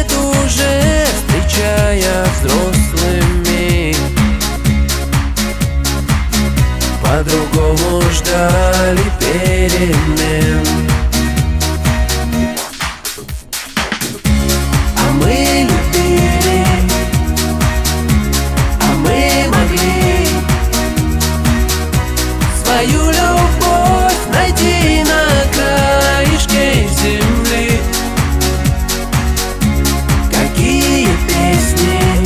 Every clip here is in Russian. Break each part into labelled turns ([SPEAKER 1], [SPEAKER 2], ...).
[SPEAKER 1] лет уже, встречая взрослыми, по-другому ждали перемен. А мы любили, а мы могли свою любовь найти на краешке земли. Какие песни,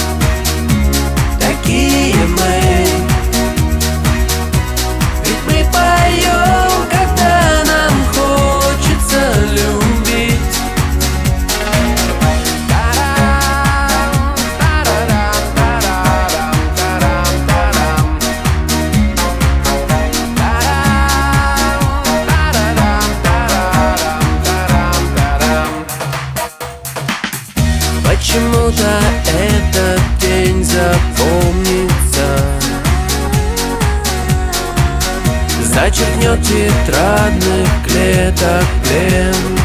[SPEAKER 1] такие мы. Ведь мы поем, когда нам хочется любить. Почему-то этот день запомнится, зачеркнет тетрадных клеток плен.